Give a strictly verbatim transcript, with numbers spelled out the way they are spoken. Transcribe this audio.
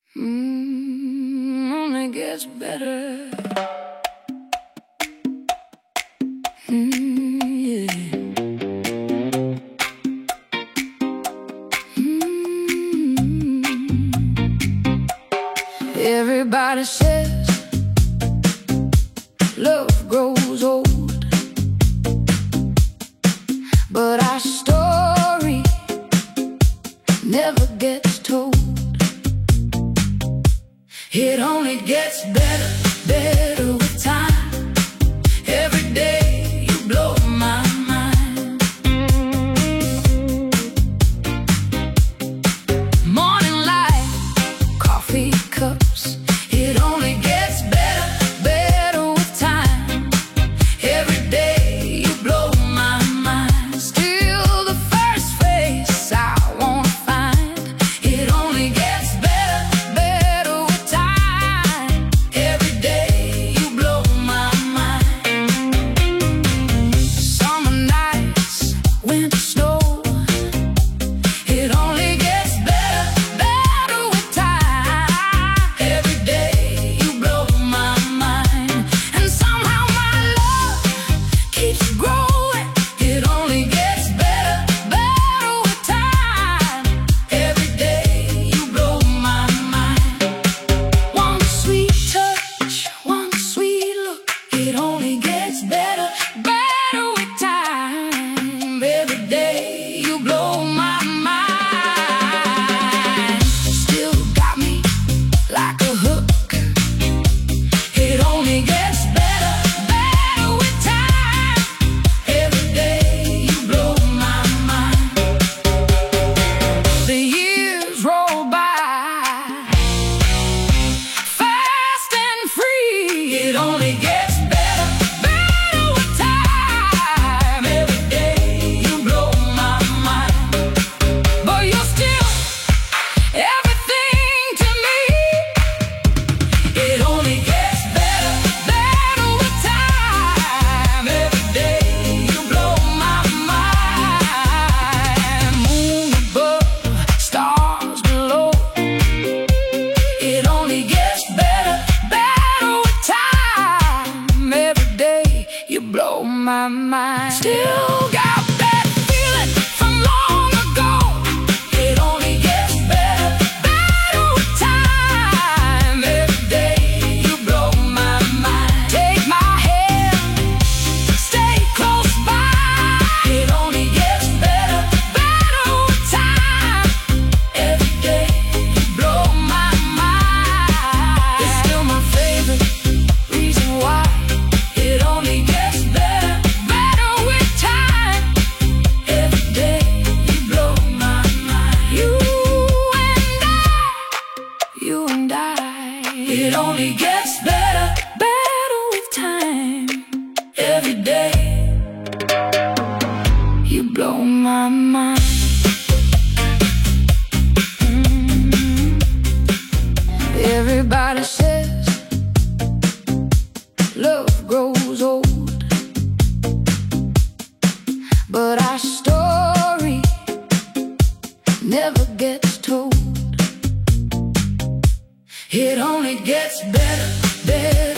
Mm, only gets better. Mm, yeah. Mm. Everybody says love grows old, but our story never gets told. It only gets better, better with time. Every day you blow my mind. Morning light, coffee cups. It only gets better, better with time. Every day you blow my mind. Still the first face I wanna find. It only gets better, better with time. Every day you blow my mind. Summer nights, winter snow. It only gets better, better with time. Every day you blow my mind. And somehow my love keeps growing. It only gets better, better with time. Every day you blow my mind. One sweet touch, one sweet look. It only gets better, better with time. Every day you blow my mind. Still got me like a hook. It only gets better, better with time. Every day you blow my mind. The years roll by fast and free. It only gets better, better with time. Every day you blow my mind. But you're still everything to me. It only gets better, better with time. Every day you blow my mind. Moon above, stars below. It only gets better, better with time. Every day you blow my mind. Still got that feeling from long ago. It only gets better, better with time. Every day you blow my mind. Take my hand, stay close by. It only gets better, better with time. Every day you blow my mind. It's still my favorite reason why. It only gets better, better with time. Every day you blow my mind. You and I, you and I. It only gets better, better with time. Every day you blow my mind. Mm. Everybody says love grows old, but our story never gets told. It only gets better, better